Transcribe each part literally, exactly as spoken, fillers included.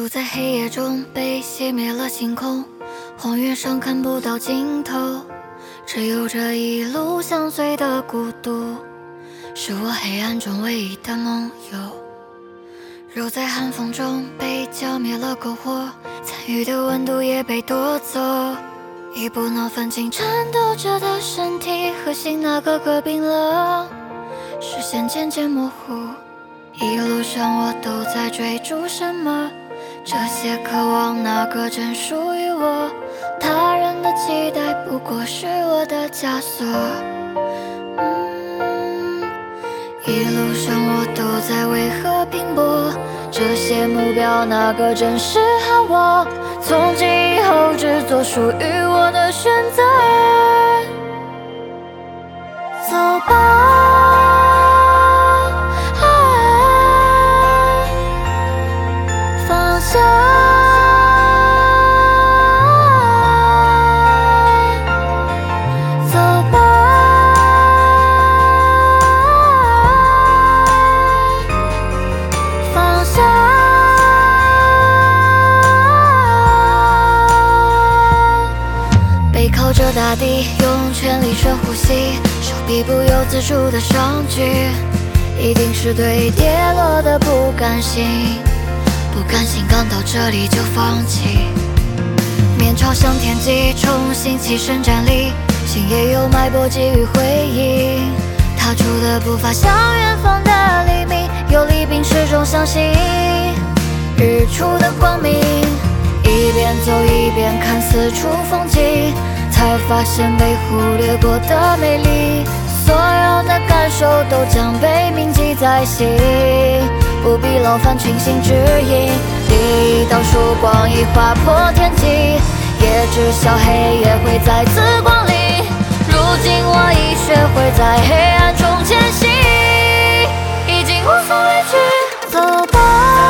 在黑夜中被熄灭了星空，荒原上看不到尽头，只有这一路相随的孤独，是我黑暗中唯一的梦游。肉在寒风中被浇灭了篝火，参与的温度也被夺走，已不能分清颤抖着的身体和心那个个冰冷，视线渐渐模糊，一路上我都在追逐什么，这些渴望哪个真属于我，他人的期待不过是我的枷锁。嗯，一路上我都在为何拼搏，这些目标哪个真适合我，从今以后只做属于我的选择。走吧，放下，走吧，放下。背靠着大地，用全力深呼吸，手臂不由自主的上举，一定是对跌落的不甘心，不甘心刚到这里就放弃，面朝向天际，重新起身站立，心也有脉搏给予回应，踏出的步伐向远方的黎明，有力并始终相信日出的光明，一边走一边看四处风景，才发现被忽略过的美丽，所有的感受都将被铭记在心，不必劳烦群星指引，第一道曙光已划破天际，也知晓黑夜会再次光临，如今我已学会在黑暗中前行，已经无所畏惧，走吧，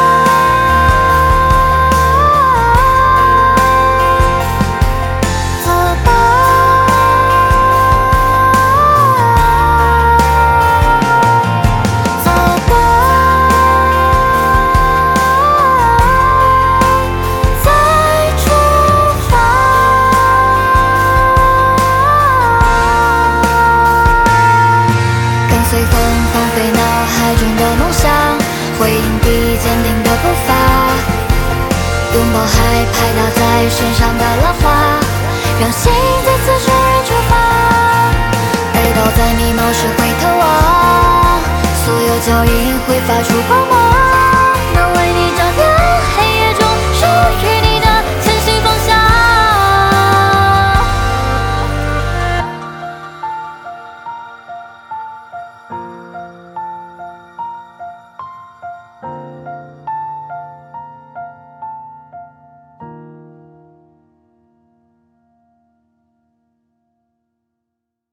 随风放飞脑海中的梦想，回应笔坚定的步伐，拥抱害拍打在身上